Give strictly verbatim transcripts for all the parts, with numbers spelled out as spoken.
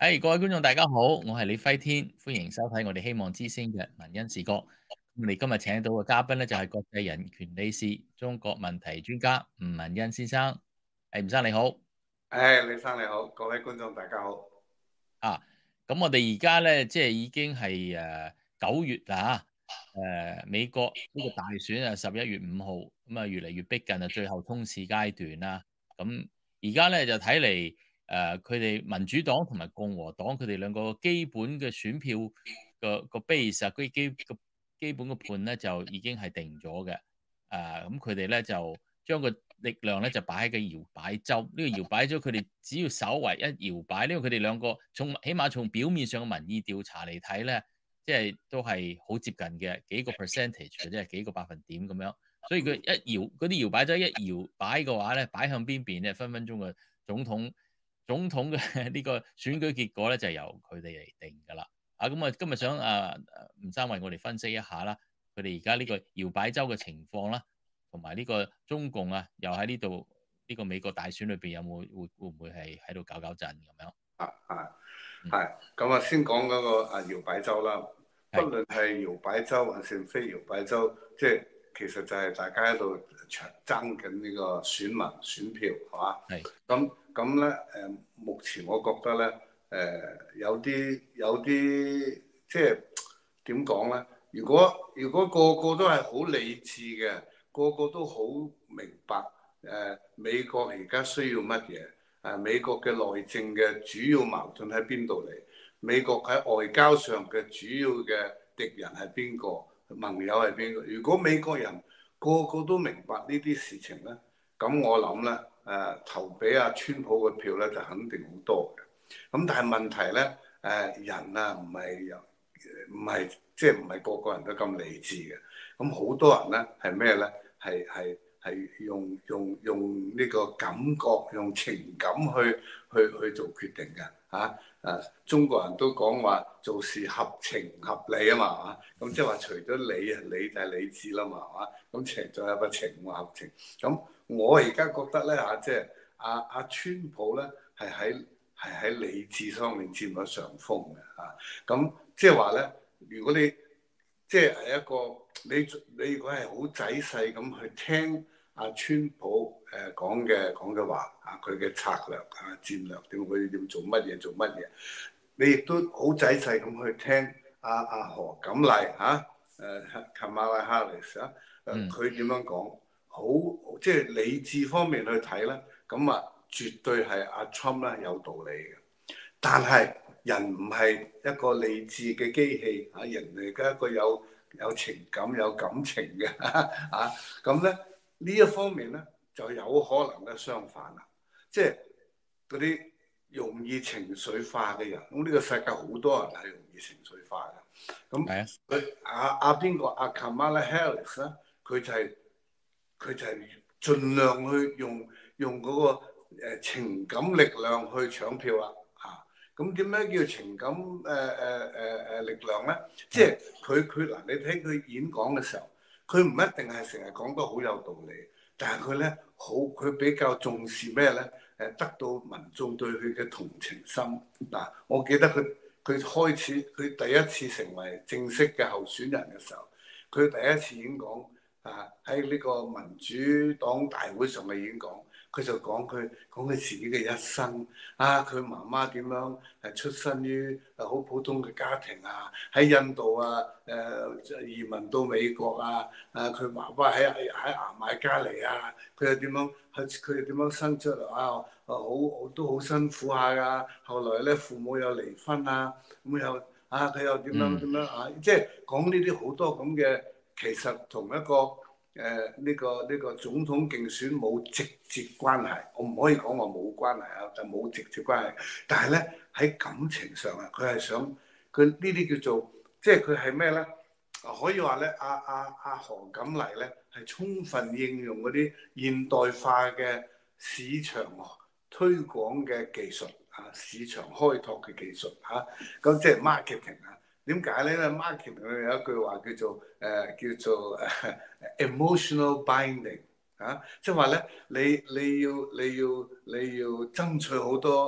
係，各位觀眾大家好，我係李輝天，歡迎收睇我哋希望之聲嘅文恩視角。我哋今日請到嘅嘉賓咧就係國際人權理事、中國問題專家吳文恩先生。係吳生你好。 誒，李生你好，各位觀眾大家好。 啊，咁我哋而家咧即係已經係誒九月啦嚇，誒美國呢個大選啊十一月五號，咁啊越嚟越逼近啊最後衝刺階段啦。咁而家咧就睇嚟誒佢哋民主黨同埋共和黨佢哋兩個基本嘅選票個個 base 啊，基基個基本嘅盤咧就已經係定咗嘅。誒咁佢哋咧就將個力量咧就擺喺個搖擺州，呢、這個搖擺州佢哋只要稍為一搖擺，因為佢哋兩個從起碼從表面上嘅民意調查嚟睇咧，即係都係好接近嘅幾個 percentage 嘅，即係幾個百分點咁樣。所以佢一搖嗰啲搖擺州一搖擺嘅話咧，擺向邊邊咧，分分鐘嘅總統總統嘅呢個選舉結果咧就由佢哋嚟定㗎啦。啊咁啊，今日想啊吳生為我哋分析一下啦，佢哋而家呢個搖擺州嘅情況啦。同埋呢個中共啊，又喺呢度呢個美國大選裏邊有冇會會唔會係喺度搞搞震咁樣？ 啊啊， 嗯， 係咁啊，先講嗰個啊搖擺州啦。不係論係搖擺州還是非搖擺州，即係其實就係大家喺度搶爭緊呢個選民選票，係嘛？ 係咁咁咧誒，目前我覺得咧誒、呃、有啲有啲即係點講咧？如果如果個個都係好理智嘅，個個都好明白誒、呃、美國而家需要乜嘢？誒美國嘅內政嘅主要矛盾喺邊度嚟？美國喺外交上嘅主要嘅敵人係邊個？盟友係邊個？如果美國人個個都明白呢啲事情咧，咁我諗咧誒投俾阿川普嘅票咧就肯定好多嘅。咁但係問題咧誒、呃、人啊唔係唔係即係唔係個個人都咁理智嘅。咁好多人咧係咩咧？係係。係用用用呢個感覺、用情感去去去做決定嘅嚇。誒、啊，中國人都講話做事合情合理啊嘛嚇。咁即係話除咗理啊，理就係理智啦嘛嚇。咁情仲有個情喎合情。咁我而家覺得咧嚇，即係阿阿川普咧係喺係喺理智上面佔咗上風嘅嚇。咁即係話咧，如果你即係係一個你你如果係好仔細咁去聽。阿川普誒講嘅講嘅話啊，佢嘅策略啊戰略點佢點做乜嘢做乜嘢？你亦都好仔細咁去聽阿阿何錦麗嚇誒 Kamala Harris 啊，誒佢點樣講？好即係理智方面去睇咧，咁啊絕對係阿 Trump 咧有道理嘅。但係人唔係一個理智嘅機器嚇，人嚟嘅一個有有情感有感情嘅嚇咁咧。呢一方面咧，就有可能咧相反啦，即係嗰啲容易情緒化嘅人，咁呢個世界好多人係容易情緒化嘅。咁佢阿阿邊個阿 Kamala Harris 咧，佢就係、是、佢就係盡量去用用嗰個誒情感力量去搶票啦。啊，咁點解叫情感誒誒誒誒力量咧？即係佢佢嗱，你聽佢演講嘅時候。佢唔一定係成日講得好有道理，但係佢咧好，佢比較重視咩咧？誒，得到民眾對佢嘅同情心。嗱，我記得佢佢開始佢第一次成為正式嘅候選人嘅時候，佢第一次演講啊，喺呢個民主黨大會上嘅演講。佢就講佢講佢自己嘅一生啊，佢媽媽點樣誒出身於誒好普通嘅家庭啊，喺印度啊誒、呃、移民到美國啊，誒佢爸爸喺喺牙買加嚟啊，佢又點樣佢佢又點樣生出嚟啊？好好都好辛苦下噶，後來咧父母又離婚啊，咁又啊佢又點樣點樣啊？即係講呢啲好多咁嘅，其實同一個。誒呢、呃這個呢、這個總統競選冇直接關係，我唔可以講話冇關係啊，就冇直接關係。但係咧喺感情上啊，佢係想佢呢啲叫做即係佢係咩咧？可以話咧，阿阿阿何錦麗咧係充分應用嗰啲現代化嘅市場推廣嘅技術啊，市場開拓嘅技術嚇，咁、啊、即係 marketing 啊。點解咧？因為 marketing 有一句話叫做誒、呃、叫做誒、呃、emotional binding 啊，即係話咧，你你要你要你要爭取好多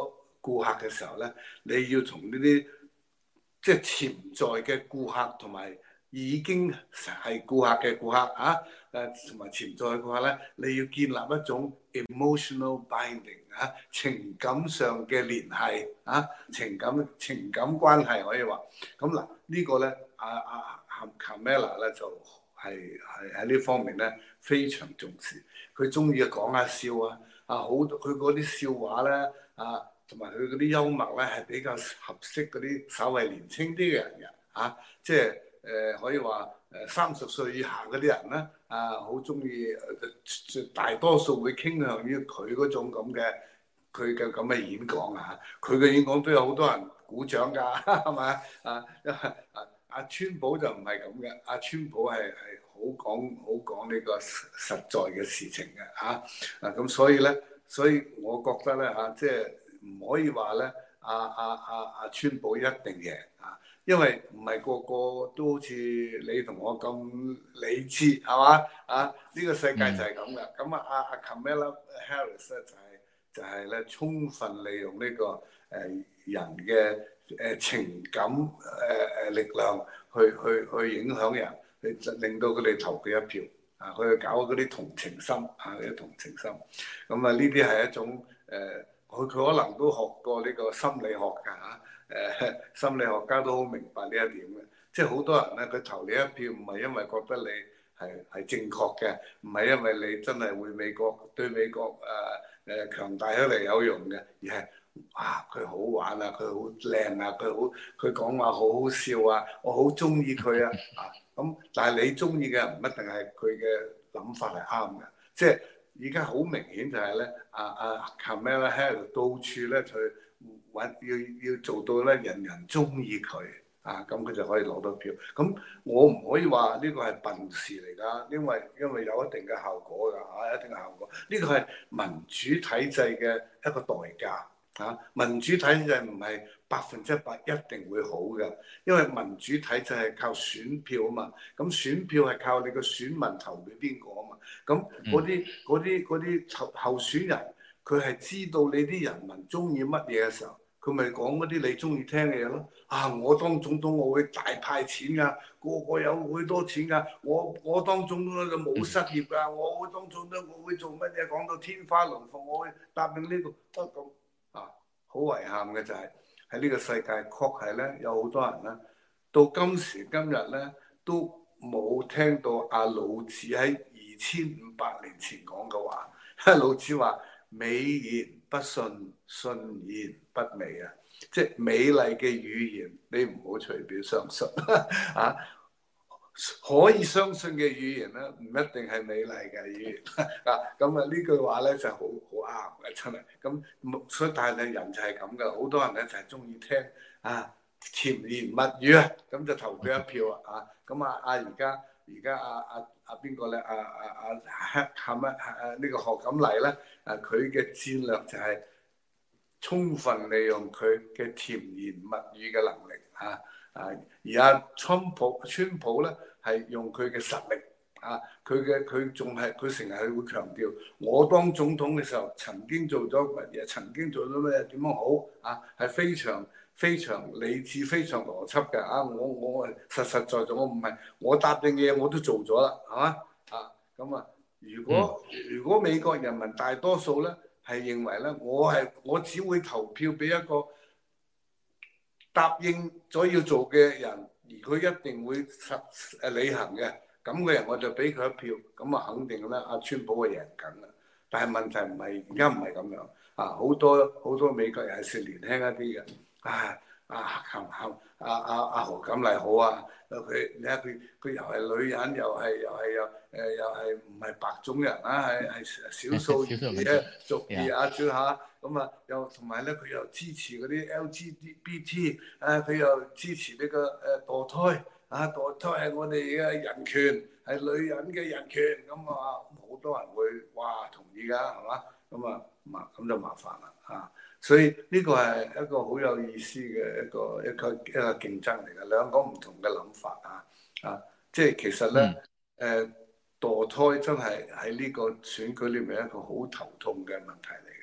顧客嘅時候咧，你要同呢啲即係潛在嘅顧客同埋已經係顧客嘅顧客啊，誒同埋潛在嘅顧客咧，你要建立一種 emotional binding 啊，情感上嘅聯繫啊，情感情感關係可以話。咁嗱呢個咧，阿阿 Carmela 咧就係係喺呢方面咧非常重視。佢中意講下笑啊，啊好佢嗰啲笑話咧啊，同埋佢嗰啲幽默咧係比較合適嗰啲稍為年輕啲嘅人嘅啊，即係誒、呃、可以話誒三十歲以下嗰啲人咧啊，好中意誒，大多數會傾向於佢嗰種咁嘅佢嘅咁嘅演講啊，佢嘅演講都有好多人鼓掌㗎，係咪啊？啊阿川普就唔係咁嘅，阿川普係係好講好講呢個實在嘅事情嘅嚇啊，咁所以咧，所以我覺得咧嚇，即係唔可以話咧，阿阿阿阿川普一定贏啊，因為唔係個個都好似你同我咁理智係嘛啊？呢、這個世界就係咁嘅，咁啊阿阿 Kamala Harris 咧就係、是、就係、是、咧充分利用呢、這個誒、呃、人嘅。誒情感誒誒力量去去去影響人，去令到佢哋投佢一票啊！去搞嗰啲同情心啊，嗰啲同情心。咁啊，呢啲係一種誒，佢、呃、佢可能都學過呢個心理學㗎嚇。誒、啊、心理學家都好明白呢一點嘅，即係好多人咧，佢投你一票唔係因為覺得你係係正確嘅，唔係因為你真係會美國對美國誒誒、呃、強大起嚟有用嘅，而係。哇！佢好玩啊，佢好靚啊，佢好佢講話好好笑啊，我好中意佢啊！啊咁，但係你中意嘅唔一定係佢嘅諗法係啱嘅，即係而家好明顯就係咧，阿阿 Kamala Harris 到處咧去揾要要做到咧人人中意佢啊，咁佢就可以攞到票。咁我唔可以話呢個係笨事嚟㗎，因為因為有一定嘅效果㗎嚇、啊，一定嘅效果。呢個係民主體制嘅一個代價。嚇、啊、民主體制唔係百分之一百一定會好嘅，因為民主體制係靠選票啊嘛，咁選票係靠你個選民投俾邊個啊嘛，咁嗰啲嗰啲嗰啲候候選人佢係知道你啲人民中意乜嘢嘅時候，佢咪講嗰啲你中意聽嘅嘢咯。啊，我當總統我會大派錢㗎，個個有好多錢㗎，我我當總統就冇失業㗎，我會當總統我會做乜嘢講到天花龍鳳，我會答應呢個得咁。啊，好遺憾嘅就係喺呢個世界，確係咧有好多人咧，到今時今日咧都冇聽到阿老子喺二千五百年前講嘅話。老子話：美言不信，信言不美啊！即係美麗嘅語言，你唔好隨便相信啊！可以相信嘅語言咧，唔一定係美麗嘅語言啊！咁啊呢句話咧就好好啱嘅，真係咁。所以但係人就係咁噶，好多人咧就係中意聽啊甜言蜜語啊，咁就投佢一票啊！咁啊啊而家而家啊啊啊邊個咧？啊啊啊喊乜啊呢個賀錦麗咧？啊佢嘅戰略就係充分利用佢嘅甜言蜜語嘅能力啊！啊！而阿川普川普咧係用佢嘅實力啊，佢嘅佢仲係佢成日係會強調，我當總統嘅時候曾經做咗乜嘢，曾經做咗乜嘢點樣好啊，係非常非常理智、非常邏輯嘅啊！我我實實在在，我唔係我答應嘅嘢我都做咗啦，係嘛啊？咁啊，如果如果美國人民大多數咧係認為咧，我係我只會投票俾一個答應咗要做嘅人，而佢一定會實誒履行嘅，咁嘅人我就俾佢一票，咁啊肯定咧，阿川普係贏緊啦。但係問題唔係而家唔係咁樣啊，好多好多美國人係年輕一啲嘅，啊啊行行啊啊啊何錦麗好啊，佢你睇佢佢又係女人，又係又係又誒又係唔係白種人啊，係係少數嘅族裔啊，最下。咁啊，又同埋咧，佢又支持嗰啲 L G B T，啊，佢又支持呢個誒墮胎，啊，墮胎係我哋嘅人權，係女人嘅人權，咁啊，好多人會哇同意㗎，係嘛？咁啊麻咁就麻煩啦，啊，所以呢個係一個好有意思嘅一個一個一個競爭嚟嘅，兩個唔同嘅諗法啊，啊，即係其實咧，誒、嗯、墮胎真係喺呢個選舉裏面一個好頭痛嘅問題嚟嘅。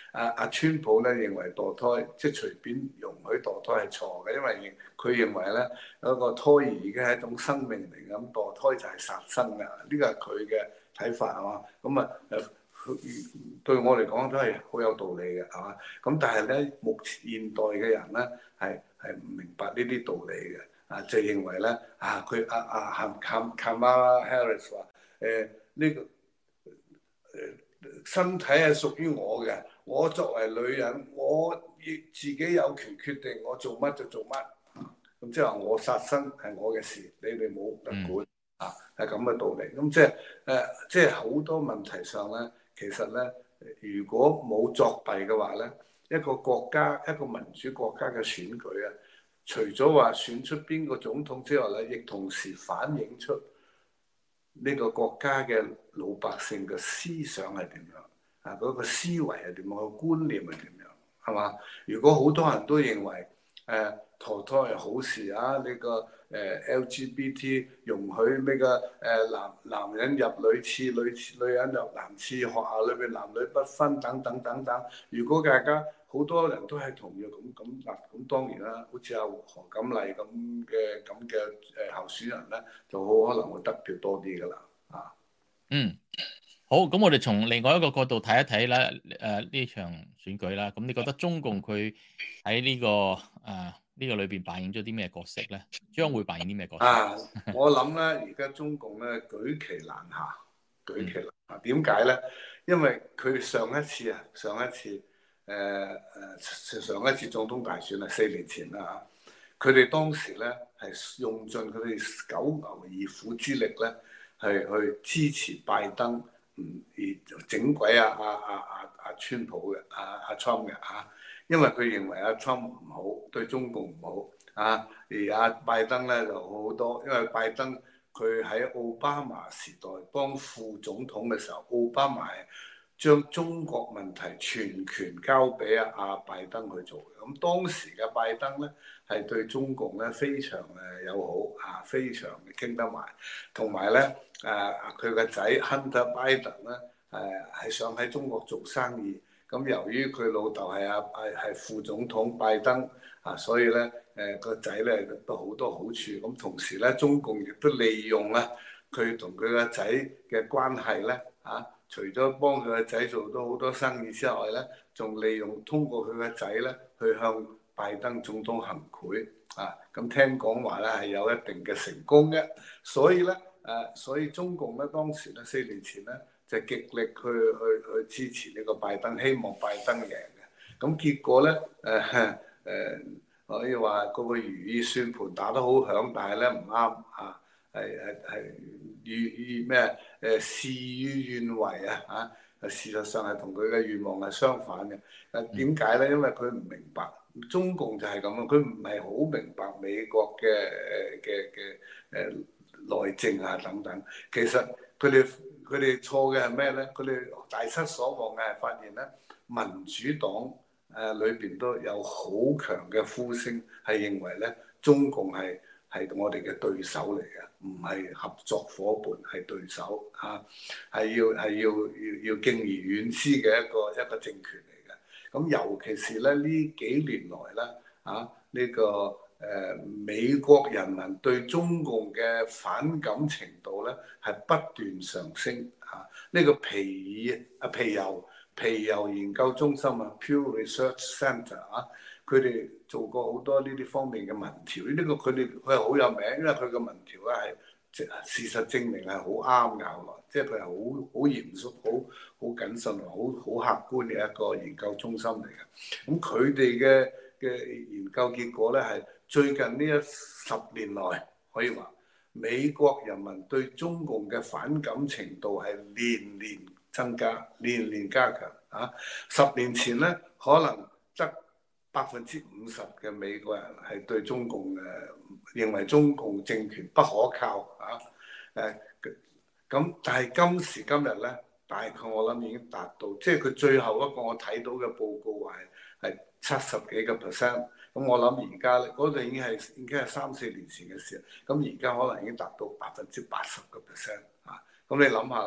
阿阿川普咧認為墮胎即係隨便容許墮胎係錯嘅，因為佢認為咧嗰個胎兒已經係一種生命嚟，咁墮胎就係殺生㗎。呢個係佢嘅睇法係嘛？咁啊誒，對我嚟講都係好有道理嘅係嘛？咁但係咧，目前現代嘅人咧係係唔明白呢啲道理嘅。啊，就認為咧啊，佢阿阿坎坎坎馬 Harris 話誒呢個誒、呃、身體係屬於我嘅，我作為女人，我亦自己有權決定我做乜就做乜。咁即係話我殺生係我嘅事，你哋冇得管、嗯、啊，係咁嘅道理。咁即係誒，即係好多問題上咧，其實咧，如果冇作弊嘅話咧，一個國家一個民主國家嘅選舉啊。除咗話選出邊個總統之外咧，亦同時反映出呢個國家嘅老百姓嘅思想係點樣啊？嗰個思維係點樣？個觀念係點樣？係嘛？如果好多人都認為誒墮胎係好事啊，呢個誒 L G B T 容許呢個誒男男人入女廁，女廁女人入男廁，學校裏邊男女不分等等等等。如果大家好多人都係同意咁咁嗱，咁當然啦，好似阿何錦麗咁嘅咁嘅誒候選人咧，就好可能會得票多啲噶啦啊。 嗯，好，咁我哋從另外一個角度睇一睇啦，誒呢場選舉啦，咁你覺得中共佢喺呢個誒呢個裏邊扮演咗啲咩角色咧？將會扮演啲咩角色？ 啊，我諗咧，而家中共咧舉旗難下，舉旗難下。點解咧？因為佢上一次啊，上一次誒誒、呃、上一次總統大選啊，四年前啦嚇，佢哋當時咧係用盡佢哋九牛二虎之力咧，係去支持拜登，唔而整鬼啊啊啊啊啊川普嘅啊啊 Trump 嘅嚇，因為佢認為阿 Trump 唔好，對中共唔好。啊！而阿拜登咧就好多，因為拜登佢喺奧巴馬時代當副總統嘅時候，奧巴馬將中國問題全權交俾阿阿拜登去做嘅。咁當時嘅拜登咧係對中共咧非常誒友好啊，非常傾得埋，同埋咧誒佢個仔 Hunter Biden 咧誒係想喺中國做生意。咁由於佢老豆係阿係係副總統拜登啊，所以咧誒個仔咧都好多好處。咁同時咧，中共亦都利用咧佢同佢個仔嘅關係咧啊，除咗幫佢個仔做到好多生意之外咧，仲利用通過佢個仔咧去向拜登總統行賄啊。咁聽講話咧係有一定嘅成功嘅，所以咧誒，所以中共咧當時咧四年前咧，就極力去去去支持呢個拜登，希望拜登贏嘅。咁結果咧，誒、呃、誒、呃、可以話嗰個如意算盤打得好響，但係咧唔啱啊，係係係與與咩誒事與願違啊嚇！事實上係同佢嘅願望係相反嘅。誒點解咧？因為佢唔明白中共就係咁啊，佢唔係好明白美國嘅嘅嘅誒內政啊等等。其實佢哋。佢哋錯嘅係咩咧？佢哋大失所望嘅係發現咧，民主黨誒裏邊都有好強嘅呼聲，係認為咧中共係係我哋嘅對手嚟嘅，唔係合作伙伴，係對手嚇，係要係要要要敬而遠之嘅一個一個政權嚟嘅。咁尤其是咧呢幾年來咧嚇呢、呢個。誒、呃、美國人民對中共嘅反感程度咧係不斷上升嚇，呢、啊這個皮爾啊皮尤皮尤研究中心啊 Pew Research Center 啊，佢哋做過好多呢啲方面嘅民調，呢、這個佢哋佢係好有名，因為佢嘅民調咧係事實證明係好啱嘅，後來即係佢係好好嚴肅、好好謹慎、好好客觀嘅一個研究中心嚟嘅。咁佢哋嘅嘅研究結果咧係。最近呢一十年來，可以話美國人民對中共嘅反感程度係年年增加，年年加強啊！十年前咧，可能得百分之五十嘅美國人係對中共誒認為中共政權不可靠啊！誒咁，但係今時今日咧，大概我諗已經達到，即係佢最後一個我睇到嘅報告話係係七十幾個 percent。咁我諗而家咧，嗰度已經係已經係三四年前嘅事，咁而家可能已經達到百分之八十個 percent 啊！咁你諗下啦，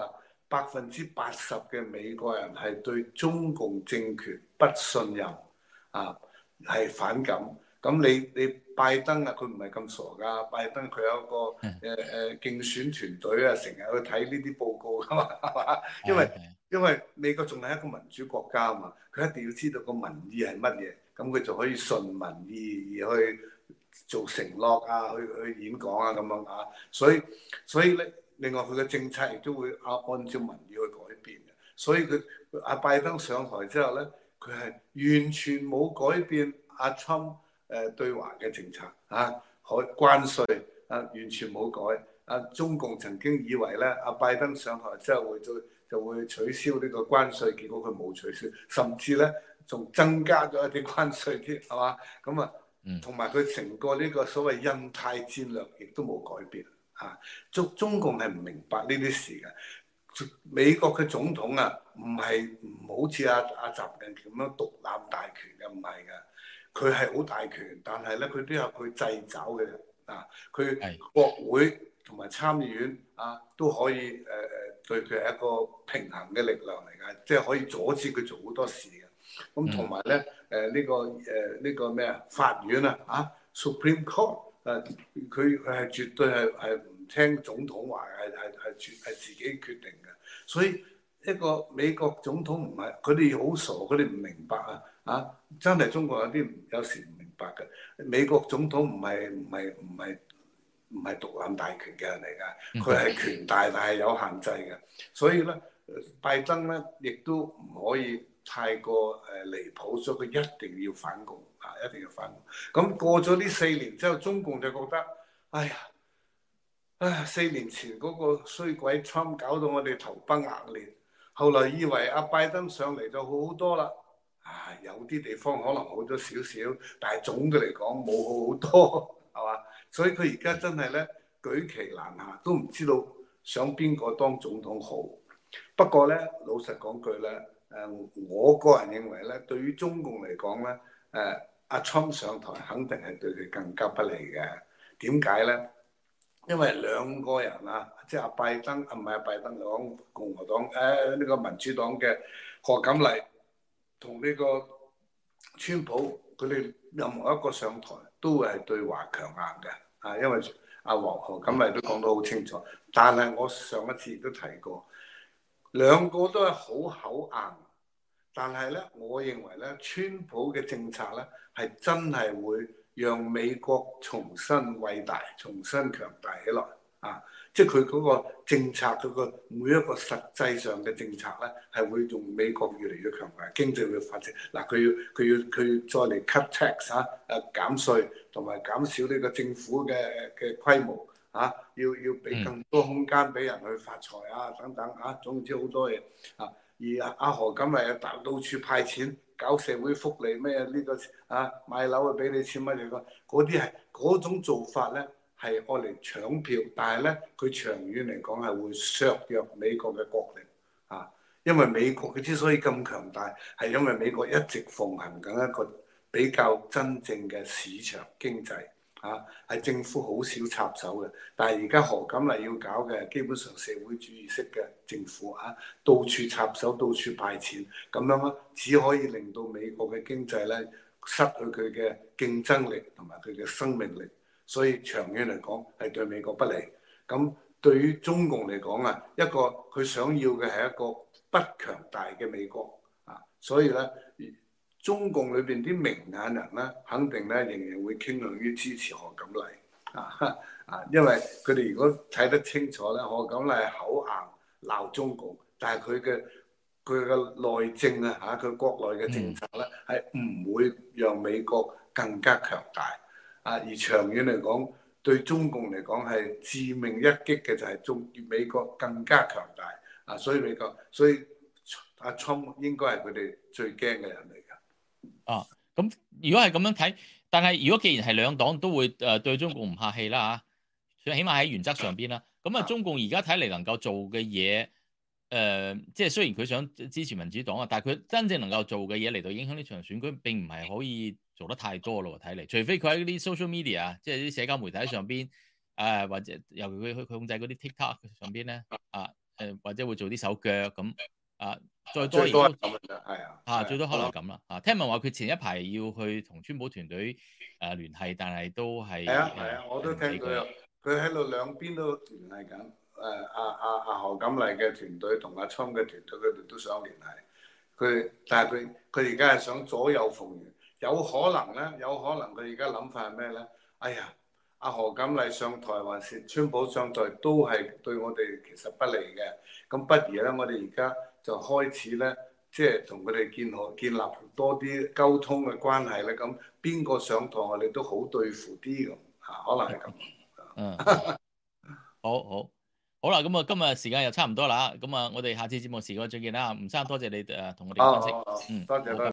百分之八十嘅美國人係對中共政權不信任啊，係反感。咁你你拜登啊，佢唔係咁傻㗎。拜登佢有一個誒誒、呃、競選團隊啊，成日去睇呢啲報告㗎嘛，係嘛？因為因為美國仲係一個民主國家啊嘛，佢一定要知道個民意係乜嘢，咁佢就可以順民意而去做承諾啊，去去演講啊咁樣啊。所以所以咧，另外佢嘅政策亦都會按按照民意去改變嘅。所以佢阿拜登上台之後咧，佢係完全冇改變阿川誒對華嘅政策啊，可關稅啊完全冇改。啊，中共曾經以為咧，阿拜登上台之後會就就會取消呢個關稅，結果佢冇取消，甚至咧仲增加咗一啲關稅添，係嘛？咁啊，同埋佢成個呢個所謂印太戰略亦都冇改變啊。中中共係唔明白呢啲事嘅。美國嘅總統啊，唔係唔好似阿阿習近平咁樣獨攬大權嘅，唔係嘅。佢係好大權，但係咧佢都有佢掣肘嘅人啊。佢國會同埋參議院啊都可以誒誒、呃、對佢係一個平衡嘅力量嚟㗎，即係可以阻止佢做好多事嘅。咁同埋咧誒呢個誒呢、呃這個咩啊法院啊啊 Supreme Court 誒佢佢係絕對係係唔聽總統話嘅，係係係絕係自己決定嘅。所以一個美國總統唔係佢哋好傻，佢哋唔明白啊啊！真係中國有啲有時唔明白嘅。美國總統唔係唔係唔係唔係獨攬大權嘅人嚟㗎，佢係權大但係有限制嘅。所以咧，拜登咧亦都唔可以太過誒離譜，所以佢一定要反共啊，一定要反共。咁過咗呢四年之後，中共就覺得，哎呀，唉，四年前嗰個衰鬼 Trump 搞到我哋頭崩額裂，後來以為阿拜登上嚟就好好多啦。啊，有啲地方可能好咗少少，但係總嘅嚟講冇好好多，係嘛？所以佢而家真係咧舉棋難下，都唔知道想邊個當總統好。不過咧，老實講句咧，誒，我個人認為咧，對於中共嚟講咧，誒阿 Trump 上台肯定係對佢更加不利嘅。點解咧？因為兩個人啊，即係阿拜登啊，唔係阿拜登講共和黨誒呢個民主黨嘅賀錦麗。同呢個川普，佢哋任何一個上台都會係對華強硬嘅，啊，因為阿黃賀錦麗都講得好清楚。但係我上一次亦都提過，兩個都係好口硬，但係咧，我認為咧，川普嘅政策咧係真係會讓美國重新偉大、重新強大起來啊！即係佢嗰個政策，嗰個每一個實際上嘅政策咧，係會用美國越嚟越強大，經濟會發展。嗱，佢要佢要佢再嚟 cut tax 啊，誒減稅同埋減少呢個政府嘅嘅規模啊，要要俾更多空間俾人去發財啊等等啊，總之好多嘢啊。而阿阿何錦麗又到到處派錢，搞社會福利咩呢個啊買樓啊俾你錢乜嘢個，嗰啲係嗰種做法咧。係愛嚟搶票，但係咧佢長遠嚟講係會削弱美國嘅國力啊！因為美國佢之所以咁強大，係因為美國一直奉行緊一個比較真正嘅市場經濟啊，係政府好少插手嘅。但係而家何錦麗要搞嘅基本上社會主義式嘅政府啊，到處插手，到處派錢，咁樣咧只可以令到美國嘅經濟咧失去佢嘅競爭力同埋佢嘅生命力。所以長遠嚟講係對美國不利。咁對於中共嚟講啊，一個佢想要嘅係一個不強大嘅美國啊。所以咧，中共裏邊啲明眼人咧，肯定咧仍然會傾向於支持賀錦麗啊啊，因為佢哋如果睇得清楚咧，賀錦麗係口硬鬧中共，但係佢嘅佢嘅內政啊嚇，佢國內嘅政策咧係唔會讓美國更加強大。啊！而長遠嚟講，對中共嚟講係致命一擊嘅就係中美國更加強大啊！所以美國，所以阿 Trump 應該係佢哋最驚嘅人嚟㗎。 啊，咁如果係咁樣睇，但係如果既然係兩黨都會誒對中共唔客氣啦嚇，起碼喺原則上邊啦，咁啊中共而家睇嚟能夠做嘅嘢，誒、呃，即係雖然佢想支持民主黨啊，但係佢真正能夠做嘅嘢嚟到影響呢場選舉，並唔係可以做得太多咯，睇嚟，除非佢喺啲 social media，即係啲社交媒體上邊，誒、呃、或者尤其佢佢控制嗰啲 TikTok 上邊咧，啊誒或者會做啲手腳咁啊，再多亦最多都係咁嘅啫，係啊， 啊，最多可能我係咁啦啊。聽聞話佢前一排要去同川普團隊誒聯繫，但係都係係啊誒係啊，我都誒唔俾佢。 聽到有，佢喺度兩邊都聯繫緊。誒阿阿阿何錦麗嘅團隊同阿聰嘅團隊，佢哋都想聯繫佢，但係佢佢而家係想左右逢源，有可能咧，有可能佢而家諗法係咩咧？哎呀，阿何錦麗上台還是川普上台，都係對我哋其實不利嘅。咁不如咧，我哋而家就開始咧，即係同佢哋建好建立多啲溝通嘅關係咧。咁邊個上台，我哋都好對付啲咁嚇，可能係咁。 嗯嗯，好好好啦，咁啊，今日時間又差唔多啦，咁啊，我哋下次節目時間再見啦。吳生，多謝你誒同我哋嘅分析。 好好好， 嗯，好， 多謝多謝。 拜拜。